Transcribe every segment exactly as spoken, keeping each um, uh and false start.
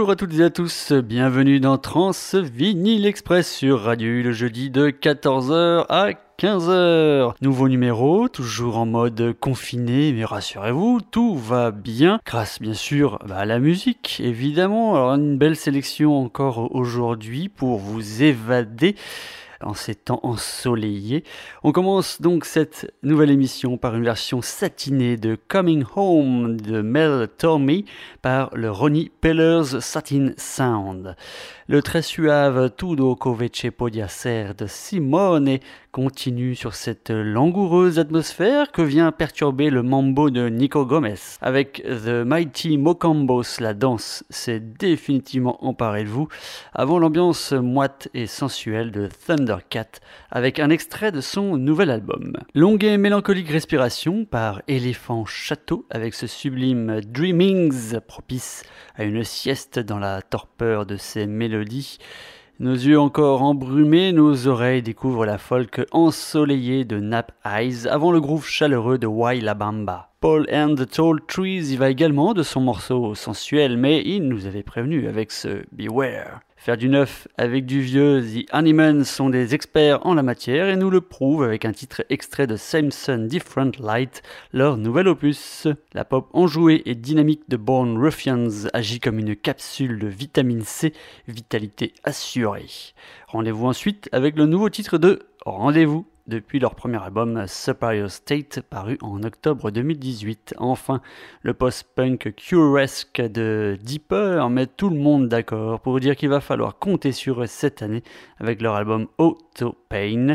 Bonjour à toutes et à tous, bienvenue dans Trans Vinyl Express sur Radio U le jeudi de quatorze heures à quinze heures. Nouveau numéro, toujours en mode confiné, mais rassurez-vous, tout va bien, grâce bien sûr bah, à la musique, évidemment. Alors une belle sélection encore aujourd'hui pour vous évader en ces temps ensoleillés. On commence donc cette nouvelle émission par une version satinée de Coming Home de Mel Tormé par le Ronnie Pellers Satin Sound. Le très suave Tudo Covece Podiacer de Simone continue sur cette langoureuse atmosphère que vient perturber le mambo de Nico Gomez. Avec The Mighty Mocambos, la danse s'est définitivement emparée de vous, avant l'ambiance moite et sensuelle de Thundercat, avec un extrait de son nouvel album. Longue et mélancolique respiration par Éléphant Château, avec ce sublime Dreamings, propice à une sieste dans la torpeur de ses mélodies. Nos yeux encore embrumés, nos oreilles découvrent la folk ensoleillée de Nap Eyes avant le groove chaleureux de Why La Bamba. Paul and the Tall Trees y va également de son morceau sensuel, mais il nous avait prévenu avec ce Beware. Faire du neuf avec du vieux, The Animals sont des experts en la matière et nous le prouvent avec un titre extrait de Samson Different Light, leur nouvel opus. La pop enjouée et dynamique de Born Ruffians agit comme une capsule de vitamine C, vitalité assurée. Rendez-vous ensuite avec le nouveau titre de Rendez-vous, depuis leur premier album Superior State paru en octobre deux mille dix-huit. Enfin, le post-punk Curesque de Deeper met tout le monde d'accord pour dire qu'il va falloir compter sur eux cette année avec leur album Auto Pain.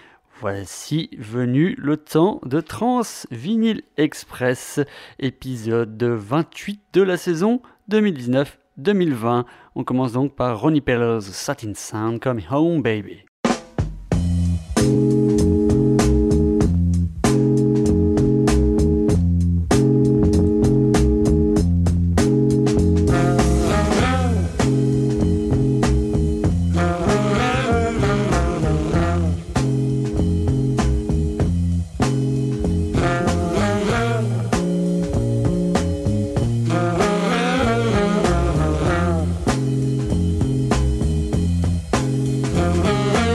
Voici venu le temps de Trans Vinyl Express, épisode vingt-huit de la saison deux mille dix-neuf deux mille vingt. On commence donc par Ronnie Pellers Satin Sound, Coming Home Baby. Thank you.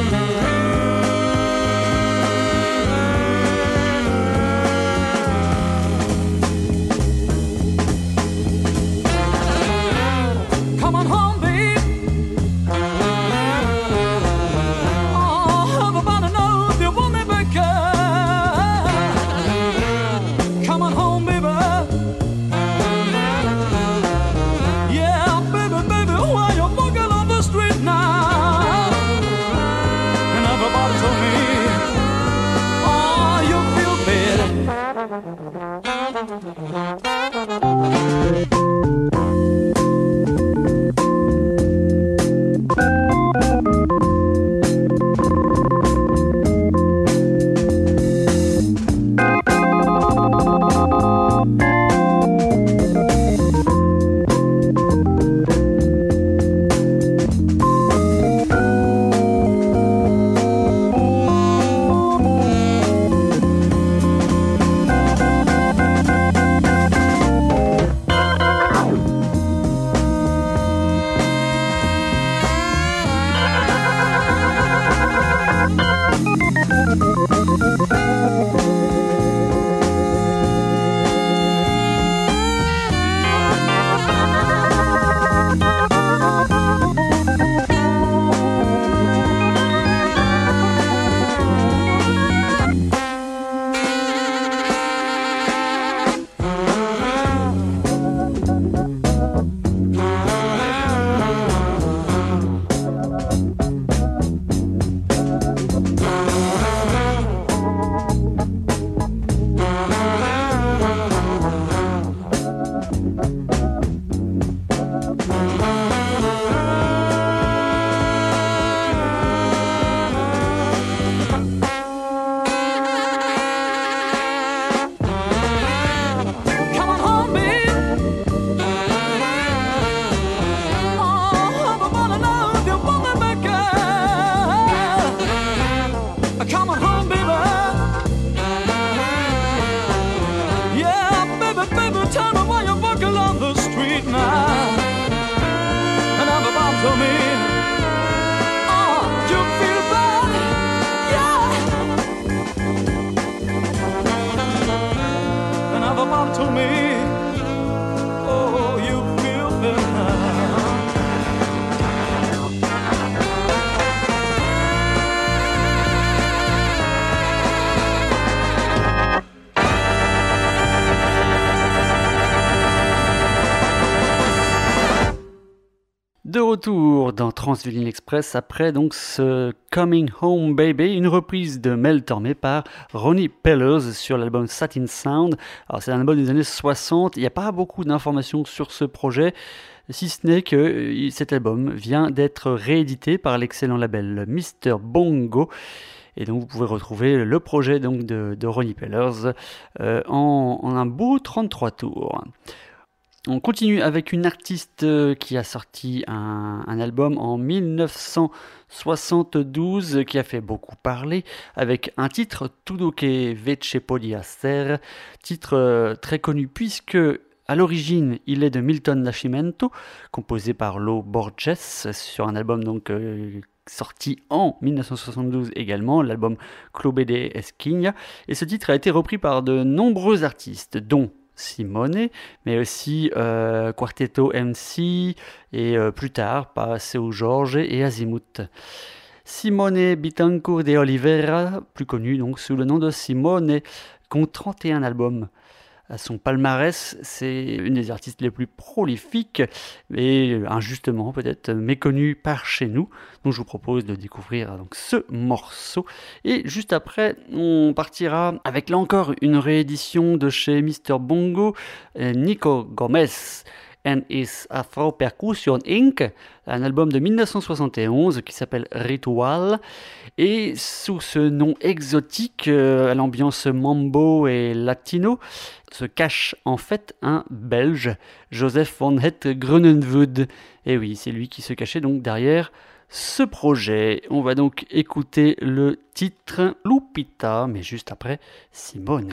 retour dans Trans-Vinyl Express après donc ce Coming Home Baby, une reprise de Mel Tormé par Ronnie Pellers sur l'album Satin Sound. Alors c'est un album des années soixante, il n'y a pas beaucoup d'informations sur ce projet, si ce n'est que cet album vient d'être réédité par l'excellent label mister Bongo. Et donc vous pouvez retrouver le projet donc de, de Ronnie Pellers euh, en, en un beau trente-trois tours. On continue avec une artiste qui a sorti un, un album en dix-neuf cent soixante-douze qui a fait beaucoup parler avec un titre Tudo que Vece Podia Ser, titre euh, très connu puisque à l'origine il est de Milton Nascimento, composé par Lo Borges sur un album donc euh, sorti en dix-neuf cent soixante-douze également, l'album Clube de Esquina, et ce titre a été repris par de nombreux artistes dont Simone, mais aussi euh, Quartetto M C et euh, plus tard Paseo Jorge et Azimuth. Simone Bittencourt de Oliveira, plus connu donc sous le nom de Simone, compte trente et un albums. À son palmarès, c'est une des artistes les plus prolifiques et injustement peut-être méconnue par chez nous. Donc je vous propose de découvrir donc ce morceau. Et juste après, on partira avec là encore une réédition de chez mister Bongo, Nico Gomez and his Afro Percussion Incorporated, un album de dix-neuf cent soixante et onze qui s'appelle Ritual, et sous ce nom exotique euh, à l'ambiance mambo et latino se cache en fait un Belge, Joseph van Het Groenenwoud. Et oui, c'est lui qui se cachait donc derrière ce projet. On va donc écouter le titre Lupita, mais juste après Simone.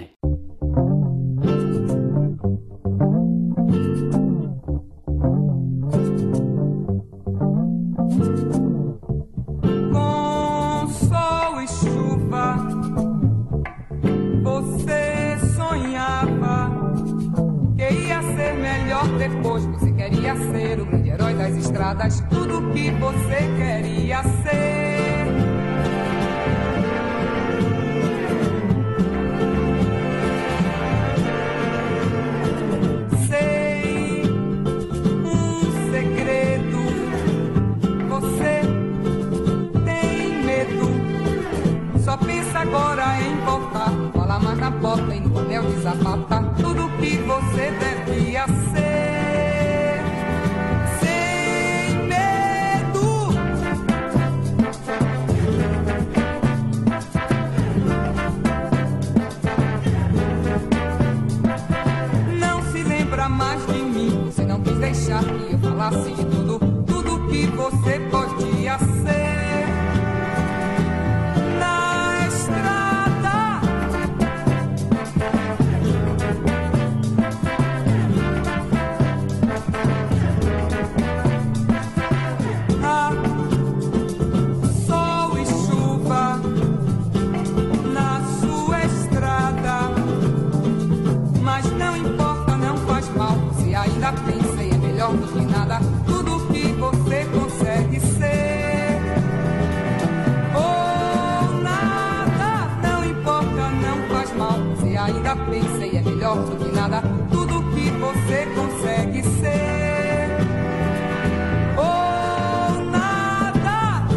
Depois você queria ser o grande herói das estradas, tudo que você queria ser. Sei um segredo, você tem medo, só pensa agora em voltar, fala mais na porta e no anel de zapata, tudo que você devia ser. Deixar que eu falasse de tudo, tudo que você podia ser na estrada. Ah, sol e chuva na sua estrada, mas não importa, não faz mal, se ainda pensa melhor do que nada, tudo que você consegue ser. Ou nada, não importa, não faz mal, se ainda pensa e é melhor do que nada, tudo que você consegue ser. Ou nada.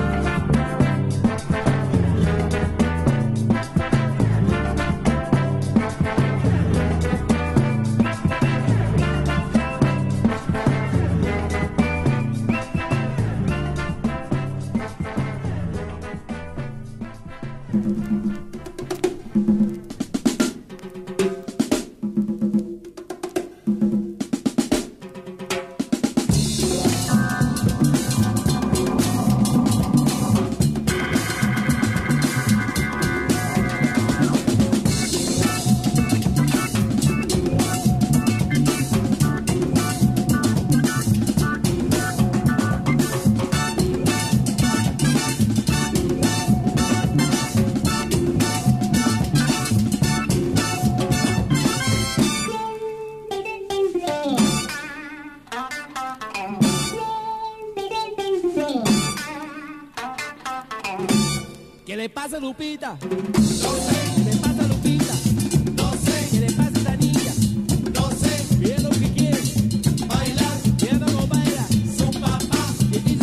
¿Qué le pasa, Lupita? No sé. ¿Qué le pasa, Lupita? No sé. ¿Qué le pasa a esta niña? No sé. Bien lo que quiere. Bailar. Bien no baila. Su papá. ¿Qué dice?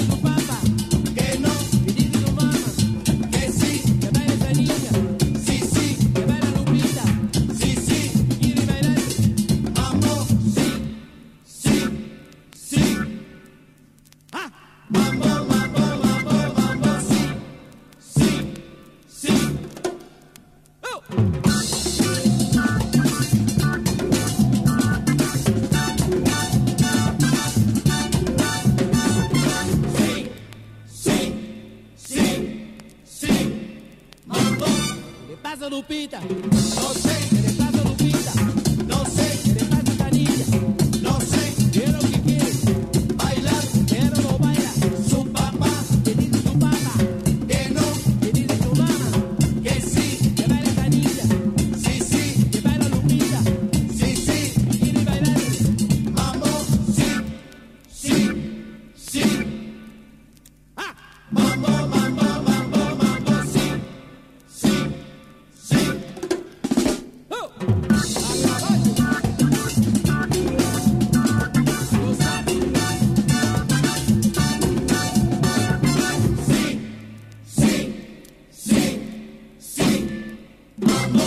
le pasa Lupita? No sé. ¿Qué le pasa Lupita? No sé. ¿Qué le pasa Canilla? No sé. ¿Qué es lo que quiere? Bailar. Pero no baila. Su papá. ¿Qué dice su papá? Que no. ¿Qué dice su mamá? Que sí. Que baila Canilla. Sí, sí. Que baila Lupita. Sí, sí. ¿Quiere bailar? Mambo. Sí. Sí. Sí. Ah. Mambo, mambo, mambo, mambo. Sí. Sí. Sí. Oh. A caballo. Lo sabe. Sí. Sí. Sí. Sí. Mambo.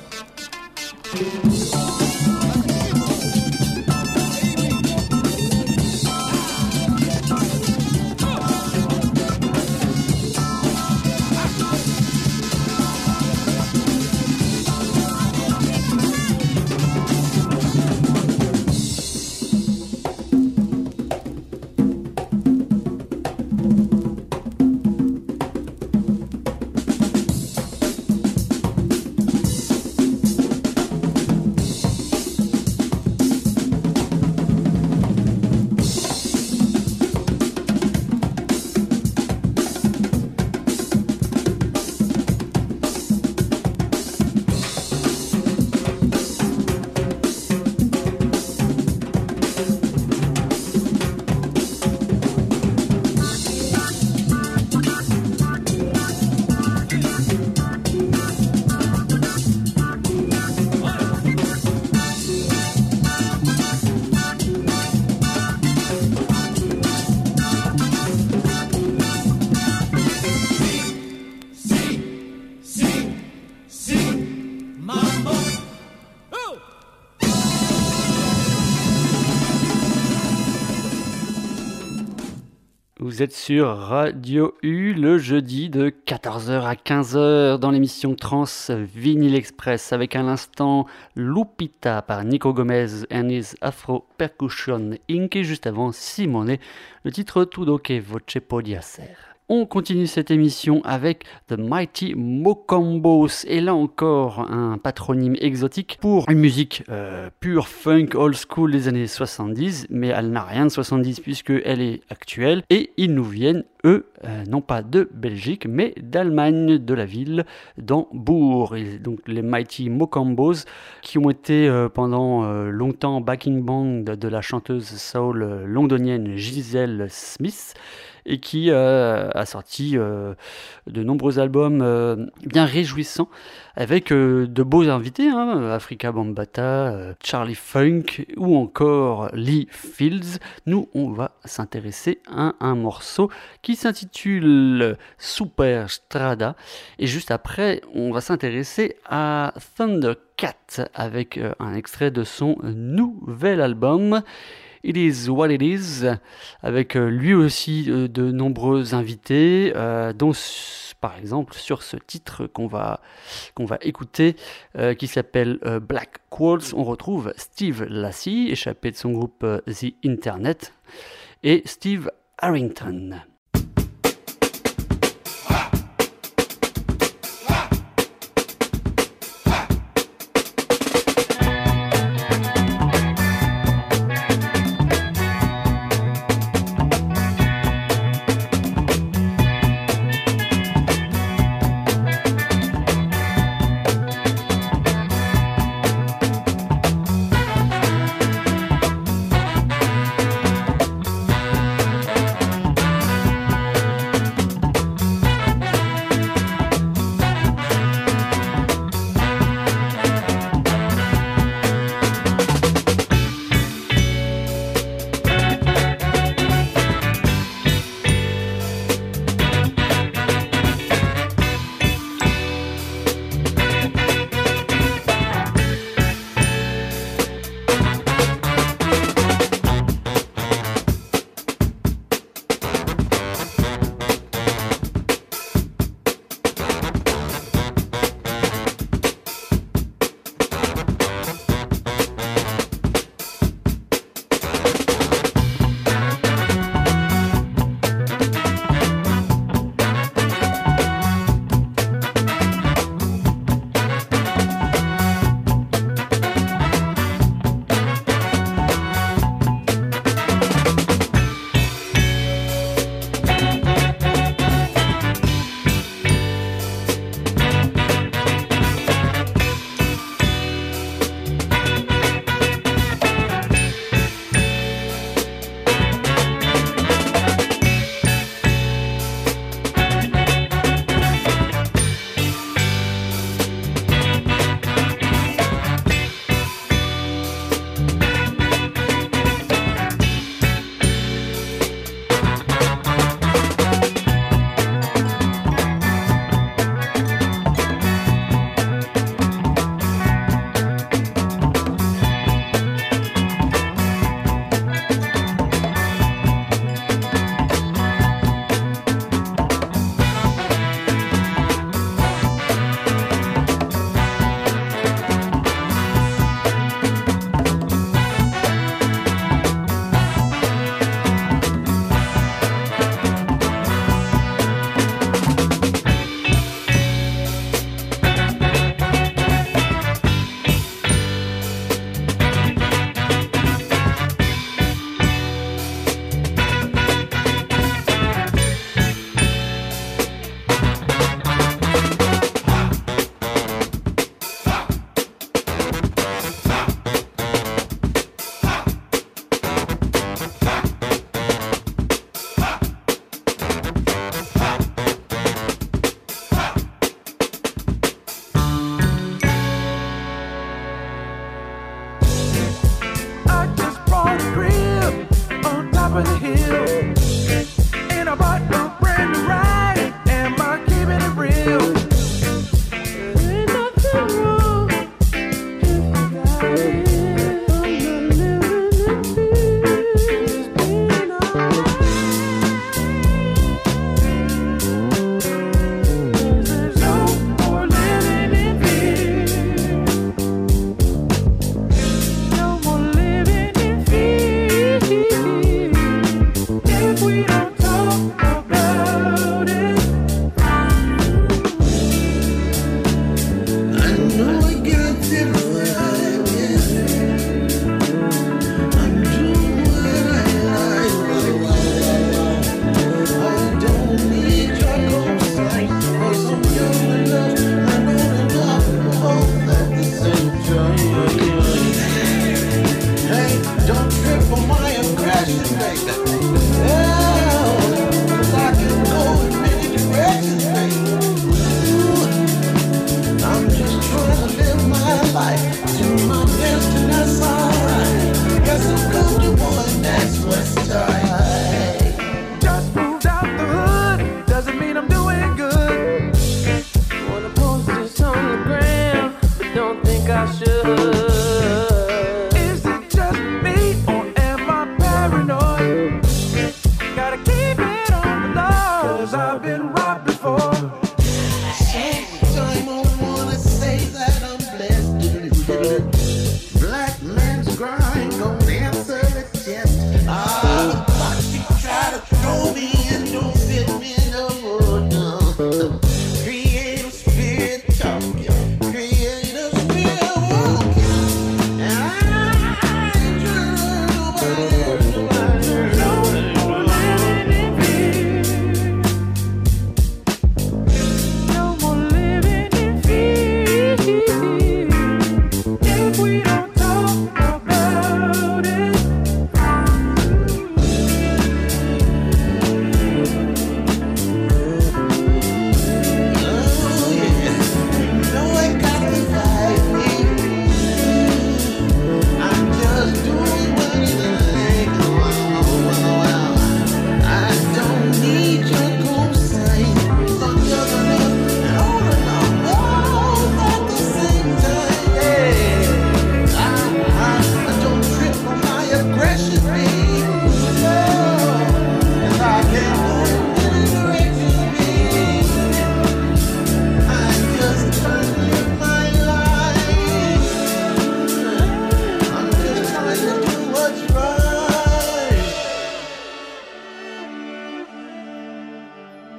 Vous êtes sur Radio U le jeudi de quatorze heures à quinze heures dans l'émission Trans Vinyl Express avec à l'instant Lupita par Nico Gomez and his Afro Percussion Inc. et juste avant Simone, le titre Tudo che voce podia ser. On continue cette émission avec The Mighty Mocombos et là encore un patronyme exotique pour une musique euh, pure funk old school des années soixante-dix, mais elle n'a rien de soixante-dix puisqu'elle est actuelle et ils nous viennent eux euh, non pas de Belgique mais d'Allemagne, de la ville d'Hambourg. Et donc les Mighty Mocombos qui ont été euh, pendant euh, longtemps backing band de la chanteuse soul euh, londonienne Giselle Smith et qui euh, a sorti euh, de nombreux albums euh, bien réjouissants avec euh, de beaux invités, hein, Afrika Bambaataa, euh, Charlie Funk ou encore Lee Fields. Nous, on va s'intéresser à un morceau qui s'intitule Super Strada et juste après, on va s'intéresser à Thundercat avec euh, un extrait de son nouvel album It Is What It Is, avec euh, lui aussi euh, de nombreux invités, euh, dont par exemple sur ce titre qu'on va, qu'on va écouter, euh, qui s'appelle euh, Black Quartz, on retrouve Steve Lacy, échappé de son groupe euh, The Internet, et Steve Harrington. Strada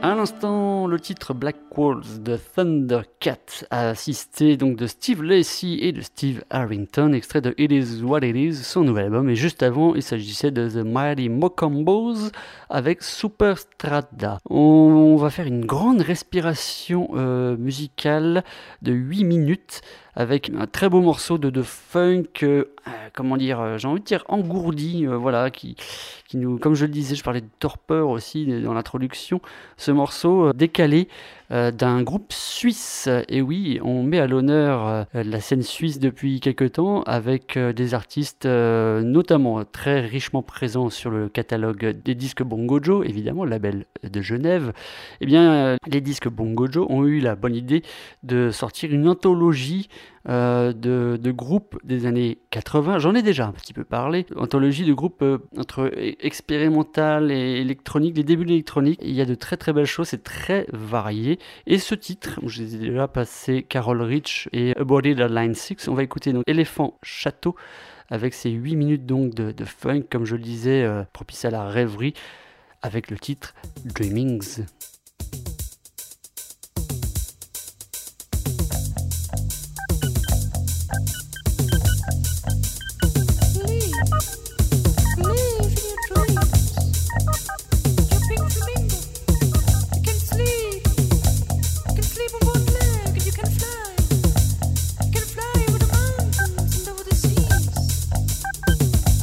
À l'instant, le titre Black Waltz de Thundercat, assisté donc de Steve Lacy et de Steve Harrington, extrait de It Is What It Is, son nouvel album. Et juste avant, il s'agissait de The Mighty Mocombos avec Superstrada. On va faire une grande respiration euh, musicale de huit minutes avec un très beau morceau de, de funk, euh, comment dire, euh, j'ai envie de dire engourdi, euh, voilà, qui, qui nous, comme je le disais, je parlais de torpeur aussi dans l'introduction, ce morceau euh, décalé euh, d'un groupe suisse. Et oui, on met à l'honneur euh, la scène suisse depuis quelques temps avec euh, des artistes euh, notamment très richement présents sur le catalogue des disques Bongo Joe, évidemment, le label de Genève. Eh bien, euh, les disques Bongo Joe ont eu la bonne idée de sortir une anthologie Euh, de, de groupes des années quatre-vingts, j'en ai déjà un petit peu parlé, anthologie de groupes euh, entre expérimental et électronique, les débuts de l'électronique, il y a de très très belles choses, c'est très varié, et ce titre, je les ai déjà passé, Carol Rich et About It at Line six, on va écouter donc Éléphant Château, avec ses huit minutes donc de, de funk, comme je le disais, euh, propice à la rêverie, avec le titre Dreamings.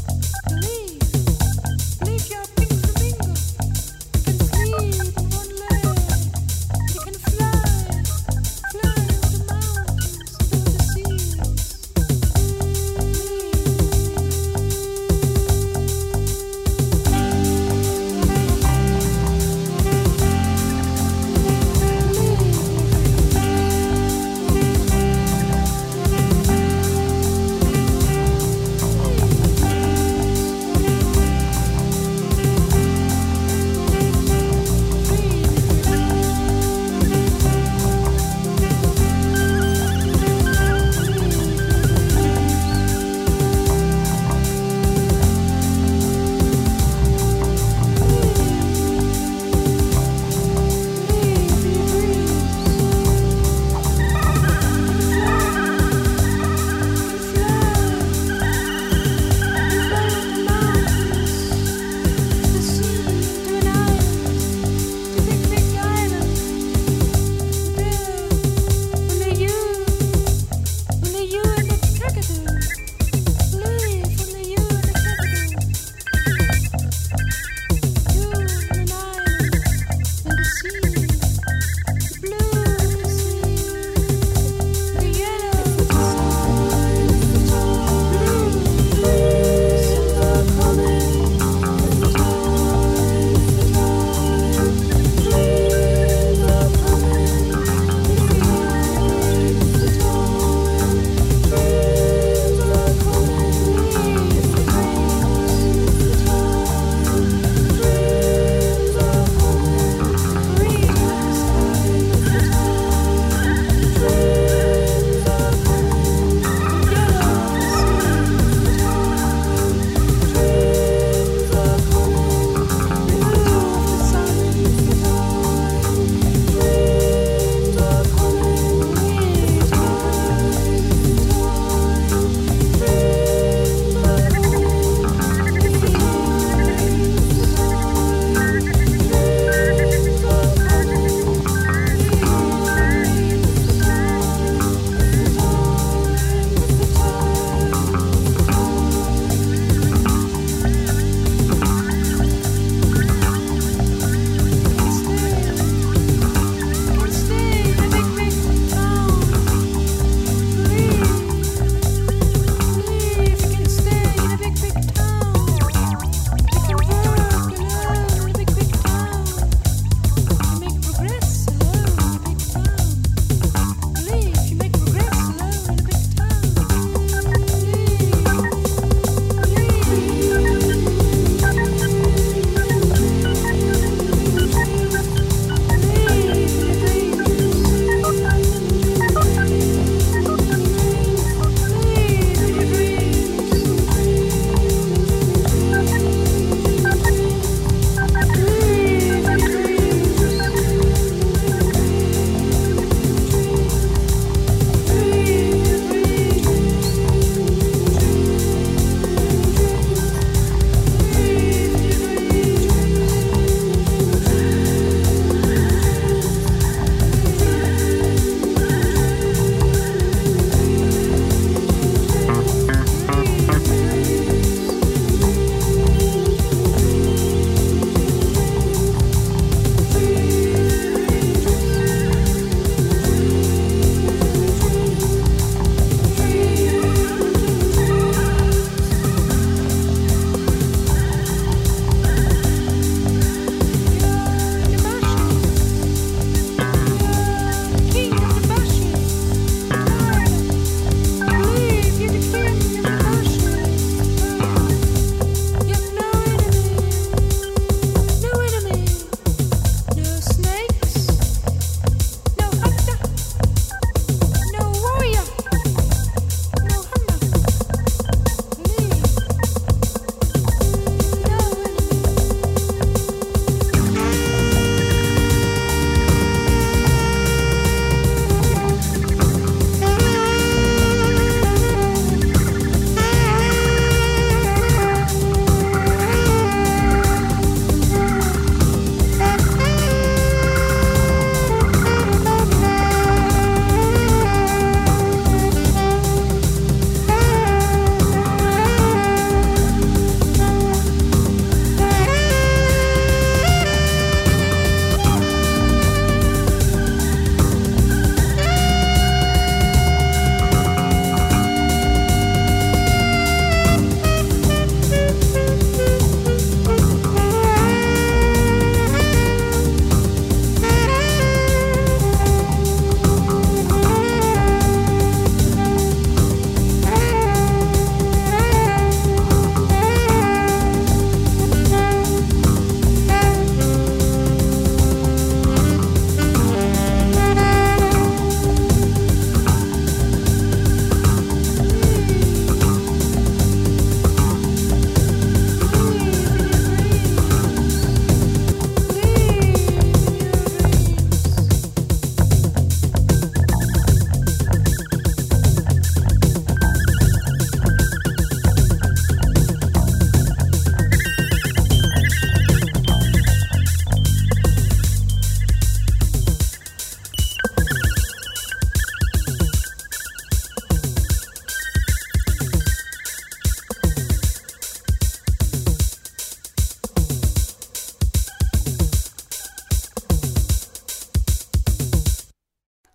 Leave your pink flamingo, can sleep in one leg.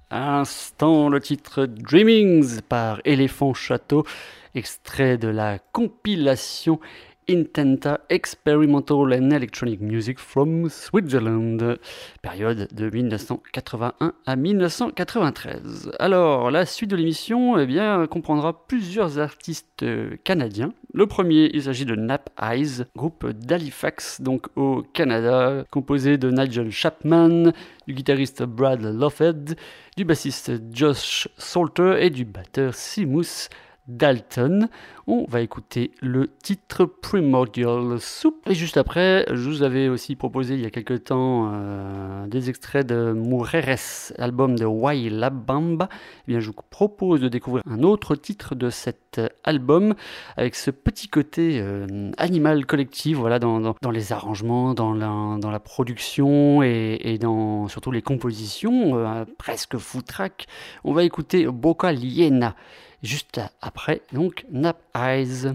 À l'instant, le titre Dreamings par Éléphant Château, extrait de la compilation Intenta Experimental and Electronic Music from Switzerland, période de dix-neuf cent quatre-vingt-un à dix-neuf cent quatre-vingt-treize. Alors, la suite de l'émission eh bien, comprendra plusieurs artistes canadiens. Le premier, il s'agit de Nap Eyes, groupe d'Halifax, donc au Canada, composé de Nigel Chapman, du guitariste Brad Lofted, du bassiste Josh Salter et du batteur Seamus Dalton. On va écouter le titre Primordial Soup. Et juste après, je vous avais aussi proposé il y a quelque temps euh, des extraits de Mujeres, album de Waila Bamba. Eh bien, je vous propose de découvrir un autre titre de cet album avec ce petit côté euh, animal collectif, voilà, dans, dans, dans les arrangements, dans la, dans la production et, et dans surtout les compositions, euh, presque footrack. On va écouter Boca Liena. Juste après, donc, Nap Eyes.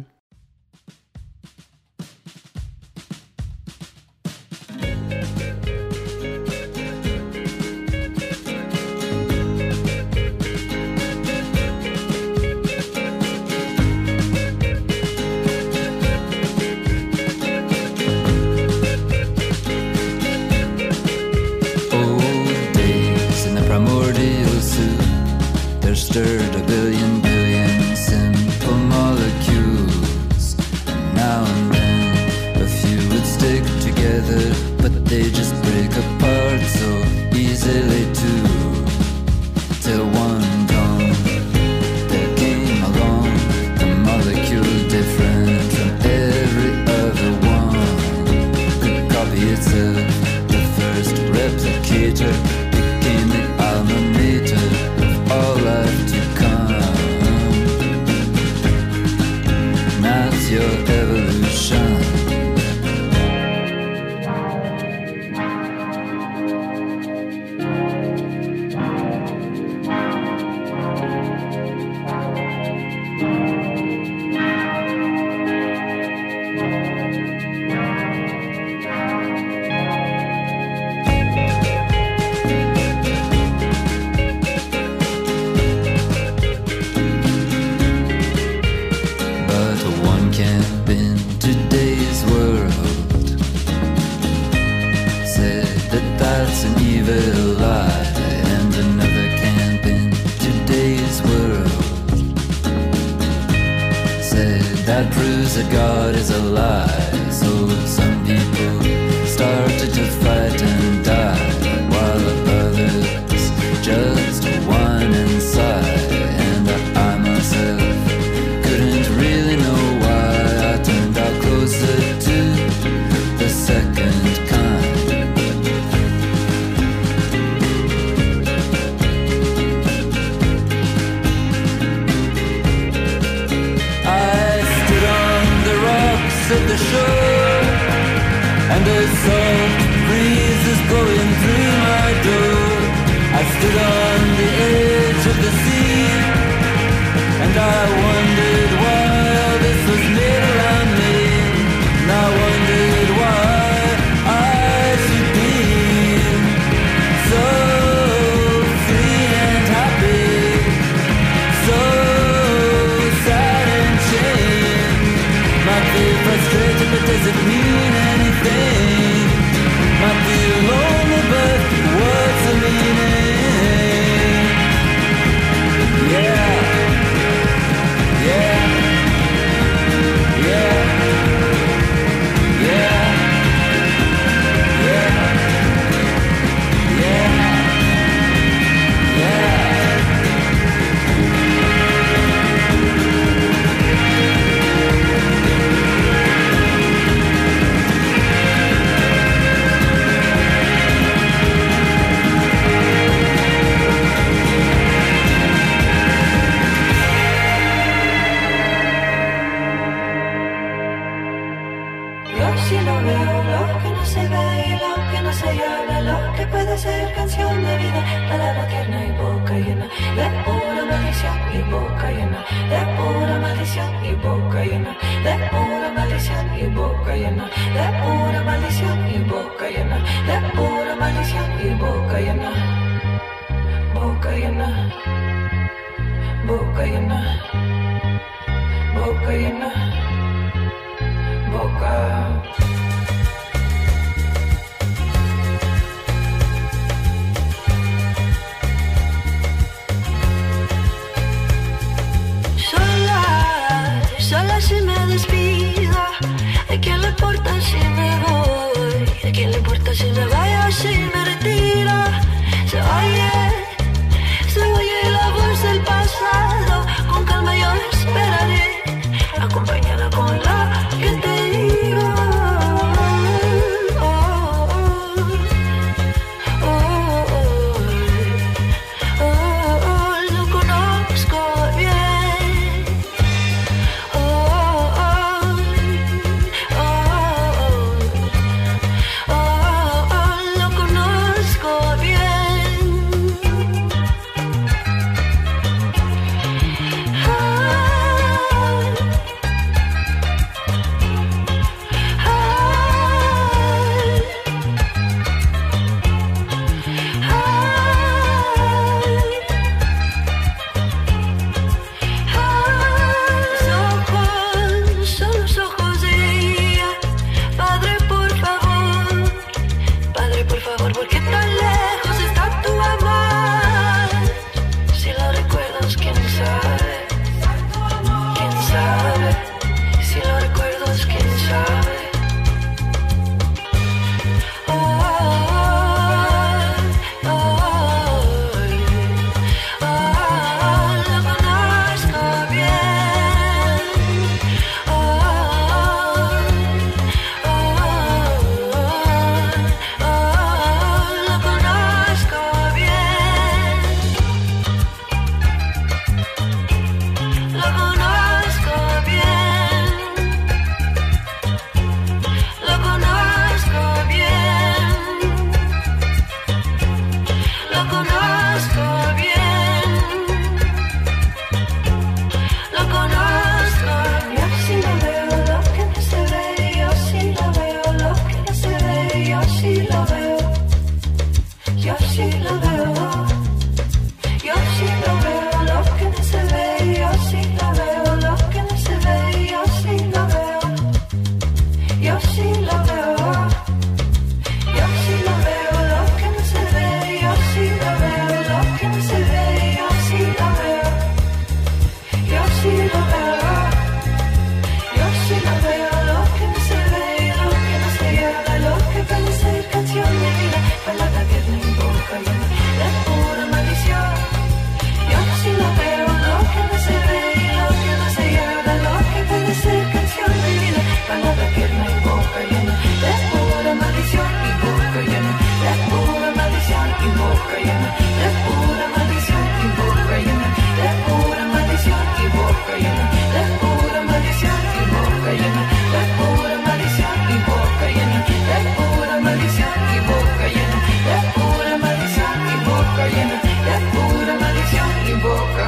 Stirred a billion billion simple molecules. Now and then a few would stick together, but they just break apart so easily too. Till one dawn there came along a molecule different from every other one. Could copy itself, the first replicator became the alma mater. All life to come. That's your evolution. That proves that God is a lie. So some people started to fight and die, while others just whine and sigh. And I myself couldn't really know why I turned out closer to the second kind. At the shore, and a soft breeze is blowing through my door. I stood on the edge of the sea, and I wondered why all this was made around me. And I wondered why I should be so free and happy, so sad and chained. Might be frustrated, but does it mean anything? Might be lonely, but what's the meaning? Yeah, yeah, yeah, yeah, yeah, yeah, yeah. Boca llena, boca llena. llena, boca llena, boca llena, boca. Sola, sola si me despido. ¿A quién le importa si me voy? ¿A quién le importa si me voy o si me retiro? Se oye, se oye la voz del pasado. Con calma yo esperaré, acompañada con la que te digo. Oh, oh, oh, oh, oh, oh, lo conozco bien. Oh, oh, oh, oh, oh, lo conozco bien. Ojos, son los ojos de ella. Padre, por favor, Padre, por favor, ¿por qué tan lejos está tu amor? Si lo recuerdas, quién sabe, quién sabe. Si lo recuerdas, quién sabe. Oh, oh, oh, oh, oh, lo conozco bien. Oh, oh, oh, oh, oh, lo conozco bien. Lo conozco bien. Lo conozco bien. Lo conozco bien. Lo conozco. Yo sí lo veo, lo que no se ve. Yo sí lo veo, lo que no se ve. Yo sí lo veo. Yo sí lo veo. Yo sí lo veo, lo que no se ve. Yo sí lo veo, lo que no se ve. Yo sí lo veo. Yo sí lo veo. Yo sí lo veo, lo que no se ve. Yo sí lo veo, lo que no se ve. Yo sí lo veo. Yo sí lo veo. Yo sí lo veo, lo que no se ve. Lo que no se llama, lo que puede ser canción de vida. Palabra que no invoca llena de pura maldición. Yo sí lo veo, lo que no se ve. Lo que no se llama, lo que puede ser canción de vida. Palabra que no invoca llena de pura maldición. Invoca llena de pura maldición. Invoca llena de pura maldición. Invoca llena de pura maldición. Invoca llena de pura maldición. Invoca llena de pura maldición. Invoca llena de pura maldición. Invoca llena de pura maldición. Invoca llena de pura maldición. Invoca.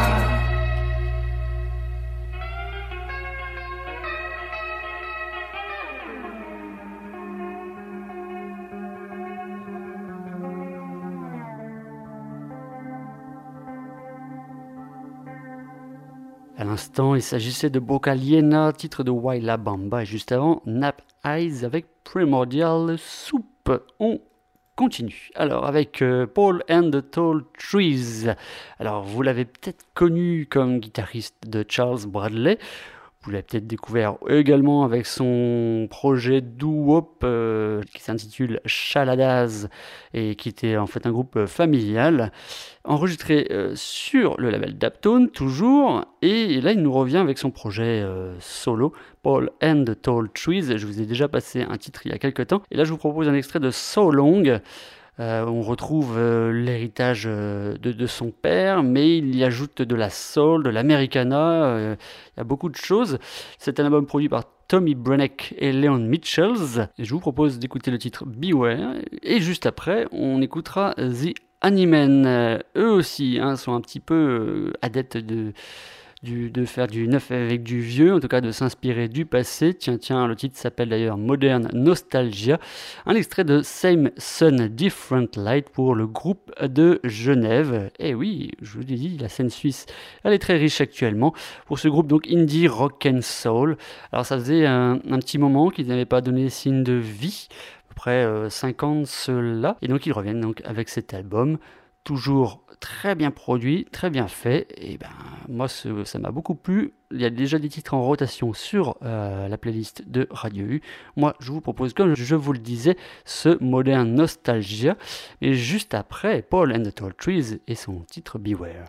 À l'instant, il s'agissait de Boca Liena, titre de Waila Bamba, et juste avant, Nap Eyes avec Primordial Soup. On continue. Alors, avec euh, Paul and the Tall Trees. Alors, vous l'avez peut-être connu comme guitariste de Charles Bradley. Vous l'avez peut-être découvert également avec son projet doo-wop euh, qui s'intitule Chaladas et qui était en fait un groupe familial enregistré euh, sur le label Daptone toujours, et là il nous revient avec son projet euh, solo Paul and the Tall Trees. Je vous ai déjà passé un titre il y a quelques temps et là je vous propose un extrait de So Long. Euh, on retrouve euh, l'héritage euh, de, de son père, mais il y ajoute de la soul, de l'americana, euh, il y a beaucoup de choses. C'est un album produit par Tommy Brenneck et Leon Mitchells. Et je vous propose d'écouter le titre Beware, et juste après, on écoutera The Animen. Euh, eux aussi hein, sont un petit peu euh, adeptes de, du, de faire du neuf avec du vieux, en tout cas de s'inspirer du passé. Tiens, tiens, le titre s'appelle d'ailleurs Modern Nostalgia. Un extrait de Same Sun, Different Light pour le groupe de Genève. Et oui, je vous l'ai dit, la scène suisse, elle est très riche actuellement. Pour ce groupe donc indie rock and soul. Alors ça faisait un, un petit moment qu'ils n'avaient pas donné signe de vie, à peu près euh, cinq ans de cela. Et donc ils reviennent donc avec cet album, toujours très bien produit, très bien fait. Et ben moi ce, ça m'a beaucoup plu. Il y a déjà des titres en rotation sur euh, la playlist de Radio U. Moi je vous propose, comme je vous le disais, ce Modern Nostalgia. Et juste après, Paul and the Tall Trees et son titre Beware.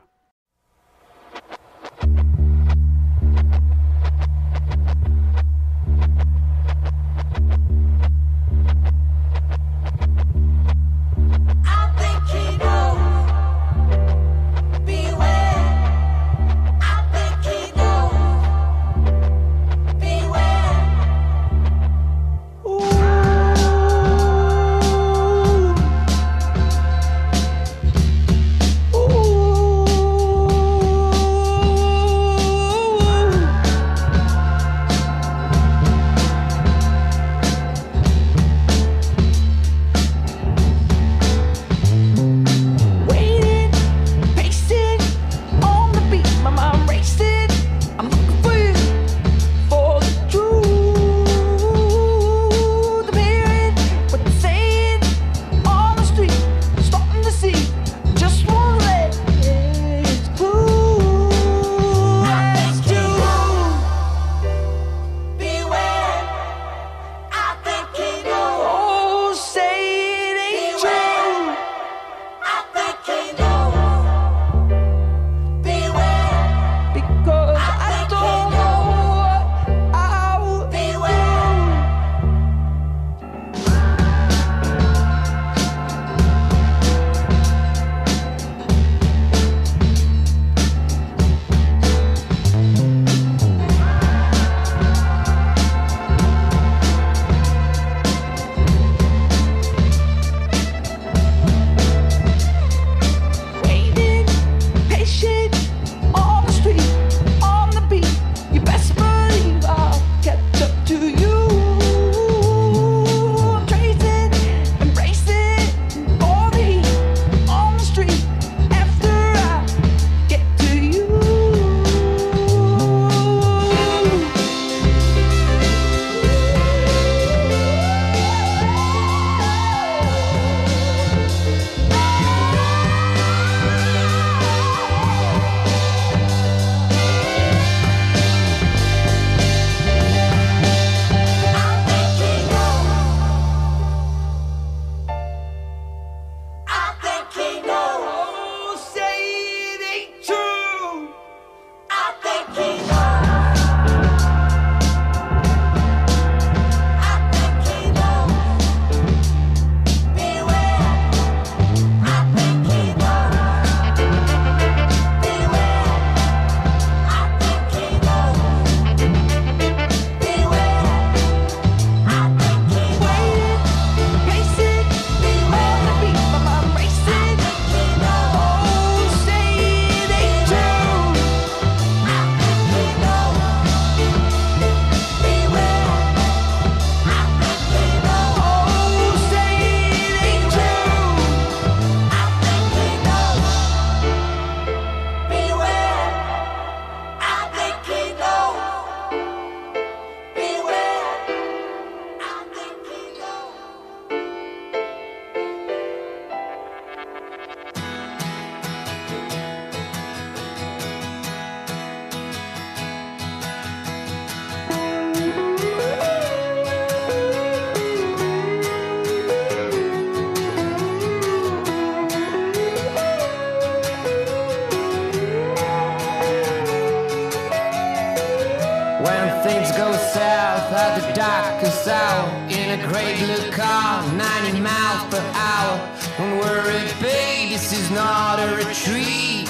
things go south at the darkest hour in a great blue car, ninety miles per hour. Don't worry, babe, this is not a retreat,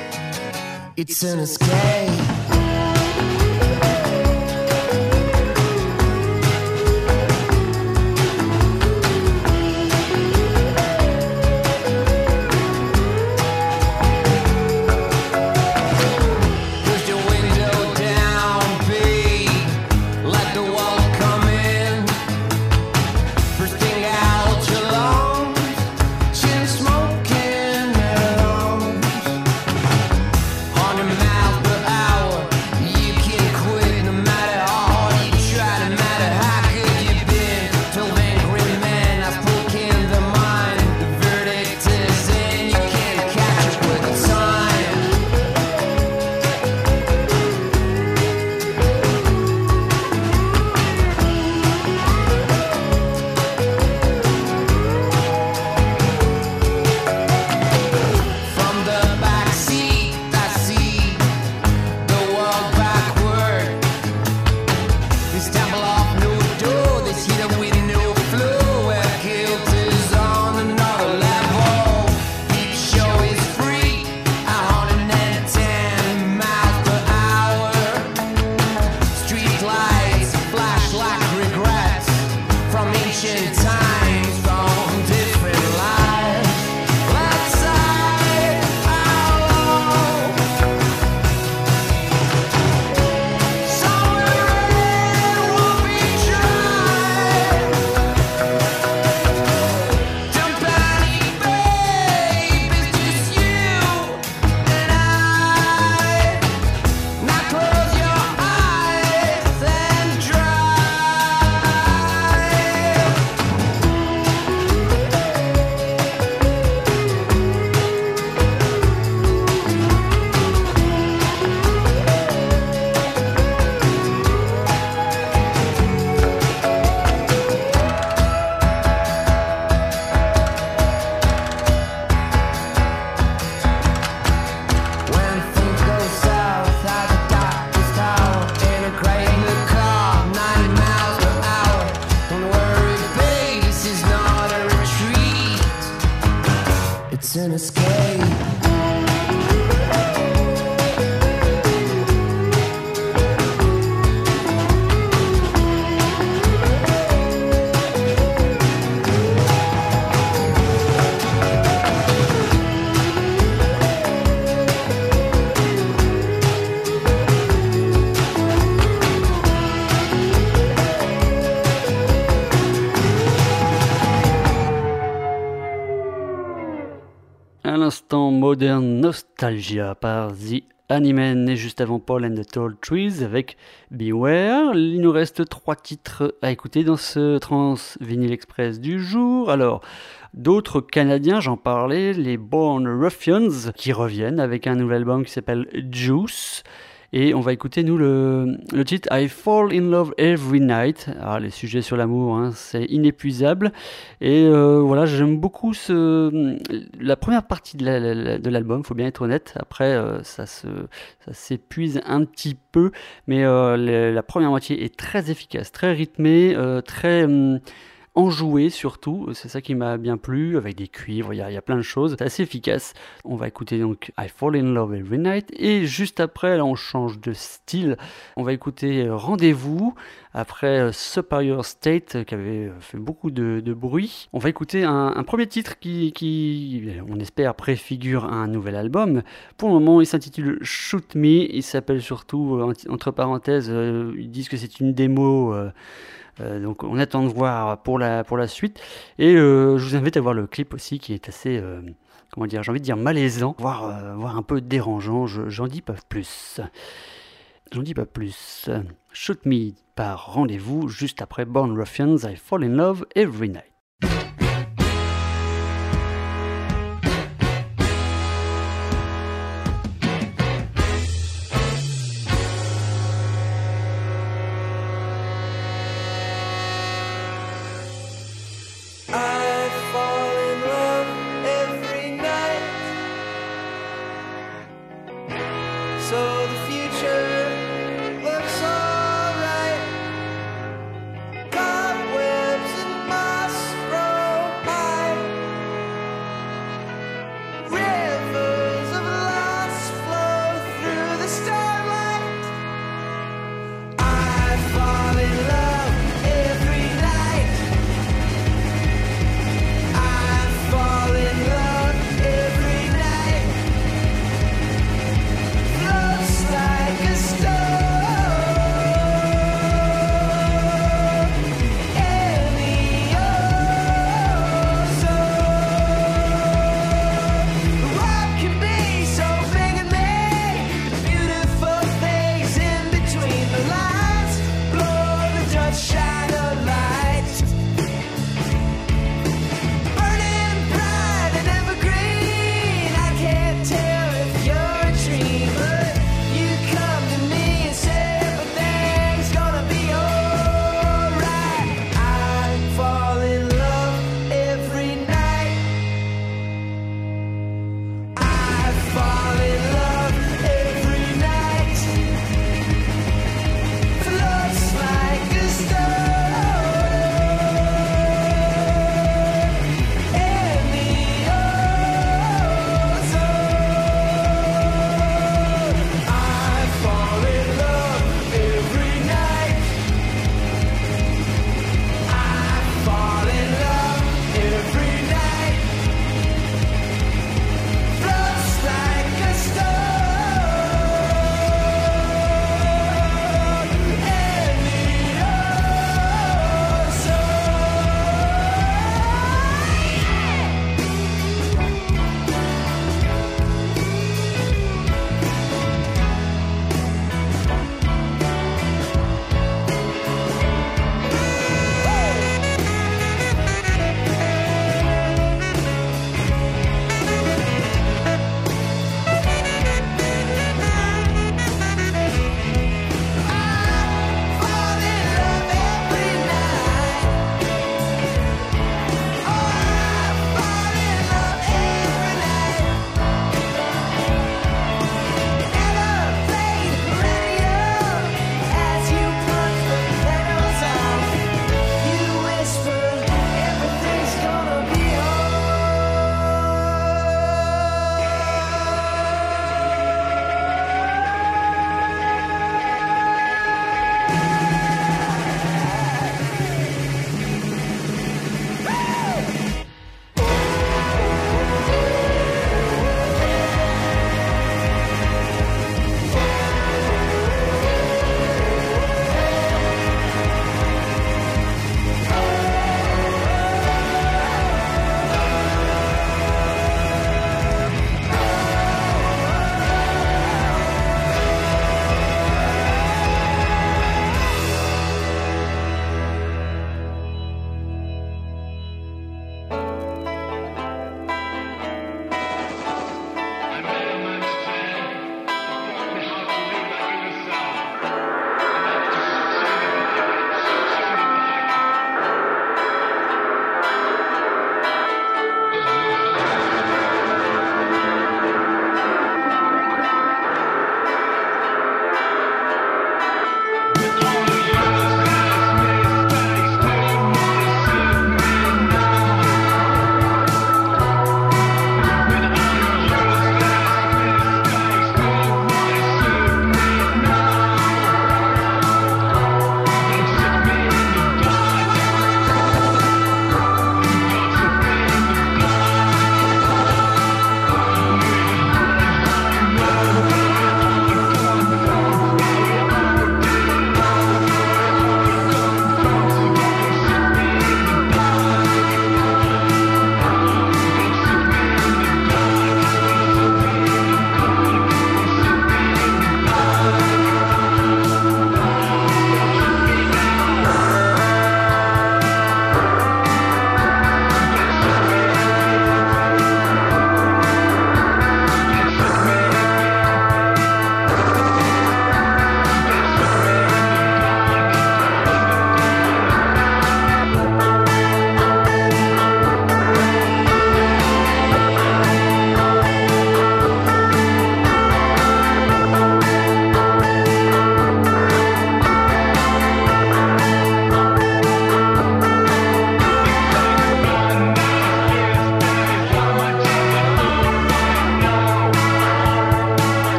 it's an escape. Push your way an escape. À l'instant, Modern Nostalgia par The Animen, et juste avant Paul and the Tall Trees avec Beware. Il nous reste trois titres à écouter dans ce Trans Vinyl Express du jour. Alors, d'autres Canadiens, j'en parlais, les Born Ruffians, qui reviennent avec un nouvel album qui s'appelle Juice. Et on va écouter, nous, le, le titre I Fall in Love Every Night. Alors, les sujets sur l'amour, hein, c'est inépuisable. Et euh, voilà, j'aime beaucoup ce, la première partie de, la, la, de l'album, il faut bien être honnête. Après, euh, ça, se, ça s'épuise un petit peu. Mais euh, la, la première moitié est très efficace, très rythmée, euh, très... Hum, enjoué surtout, c'est ça qui m'a bien plu, avec des cuivres, il y, y a plein de choses, c'est assez efficace. On va écouter donc I Fall in Love Every Night, et juste après, là on change de style, on va écouter Rendez-vous, après Superior State, qui avait fait beaucoup de, de bruit. On va écouter un, un premier titre qui, qui, on espère, préfigure un nouvel album. Pour le moment, il s'intitule Shoot Me, il s'appelle surtout, entre parenthèses, ils disent que c'est une démo, euh, Euh, donc on attend de voir pour la, pour la suite, et euh, je vous invite à voir le clip aussi qui est assez, euh, comment dire, j'ai envie de dire malaisant, voire, euh, voire un peu dérangeant, je, j'en dis pas plus. J'en dis pas plus. Shoot Me par Rendez-vous, juste après Born Ruffians, I Fall in Love Every Night. Cobwebs in my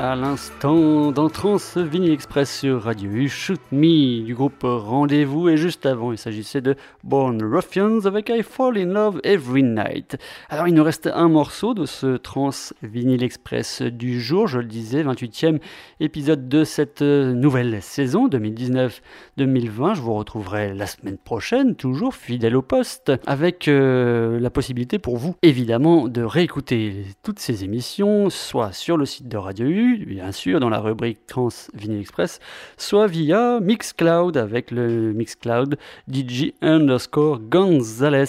À l'instant, dans Trans Vinyl Express sur Radio U, Shoot Me du groupe Rendez-vous. Et juste avant, il s'agissait de Born Ruffians avec I Fall in Love Every Night. Alors, il nous reste un morceau de ce Trans Vinyl Express du jour. Je le disais, vingt-huitième épisode de cette nouvelle saison deux mille dix-neuf deux mille vingt. Je vous retrouverai la semaine prochaine, toujours fidèle au poste, avec euh, la possibilité pour vous, évidemment, de réécouter toutes ces émissions, soit sur le site de Radio U, bien sûr, dans la rubrique Trans Vinyl Express, soit via Mixcloud, avec le Mixcloud D J underscore Gonzalez.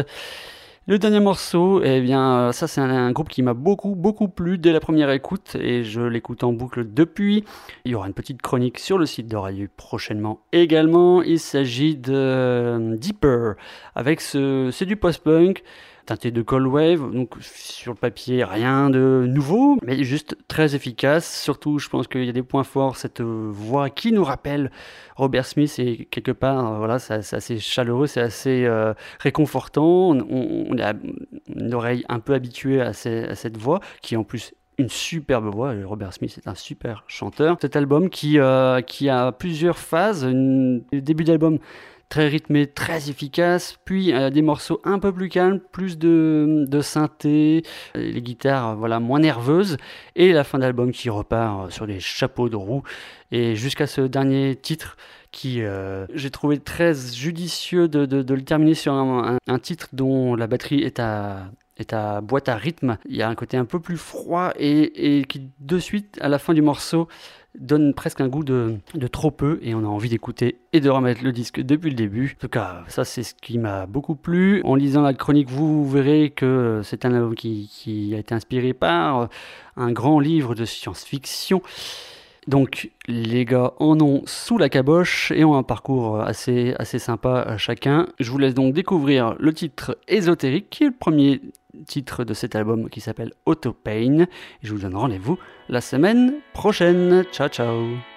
Le dernier morceau, eh bien, ça c'est un, un groupe qui m'a beaucoup, beaucoup plu dès la première écoute et je l'écoute en boucle depuis. Il y aura une petite chronique sur le site de Radio prochainement également. Il s'agit de Deeper, avec ce, c'est du post-punk, teinté de cold wave, donc sur le papier rien de nouveau, mais juste très efficace. Surtout, je pense qu'il y a des points forts, cette voix qui nous rappelle Robert Smith, et quelque part, voilà, c'est, c'est assez chaleureux, c'est assez euh, réconfortant. On, on a une oreille un peu habituée à, ces, à cette voix, qui en plus une superbe voix. Robert Smith est un super chanteur. Cet album qui, euh, qui a plusieurs phases, une, le début d'album très rythmé, très efficace, puis euh, des morceaux un peu plus calmes, plus de, de synthé, les guitares voilà, moins nerveuses, et la fin d'album qui repart sur des chapeaux de roue, et jusqu'à ce dernier titre qui euh, j'ai trouvé très judicieux de, de, de le terminer sur un, un, un titre dont la batterie est à... est à boîte à rythme. Il y a un côté un peu plus froid et, et qui de suite à la fin du morceau donne presque un goût de, de trop peu, et on a envie d'écouter et de remettre le disque depuis le début. En tout cas, ça c'est ce qui m'a beaucoup plu. En lisant la chronique, vous verrez que c'est un album qui, qui a été inspiré par un grand livre de science-fiction. Donc les gars en ont sous la caboche et ont un parcours assez, assez sympa chacun. Je vous laisse donc découvrir le titre Ésotérique, qui est le premier titre de cet album, qui s'appelle Autopain. Et je vous donne rendez-vous la semaine prochaine. Ciao ciao.